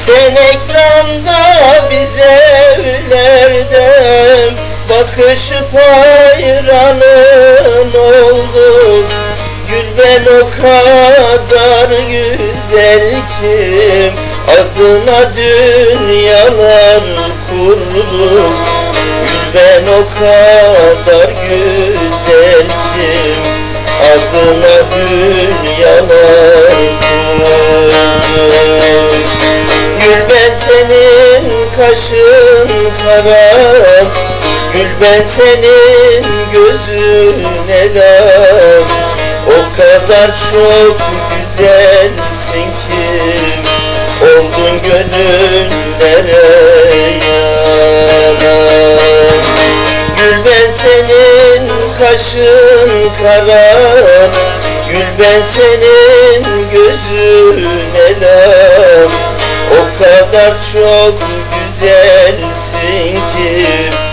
Sen ekranda biz evlerde bakışıp hayranın olduk. Gül ben o kadar güzel ki adına dünyalar kurduk. Gül ben o kadar güzel ki adına dünyalar kurduk. Gül ben senin kaşın kara, gül ben senin gözün elem. O kadar çok güzelsin ki oldun gönüllere yaram. Gül ben senin kaşın kara, gül ben senin gözün elem. O kadar çok güzelsin ki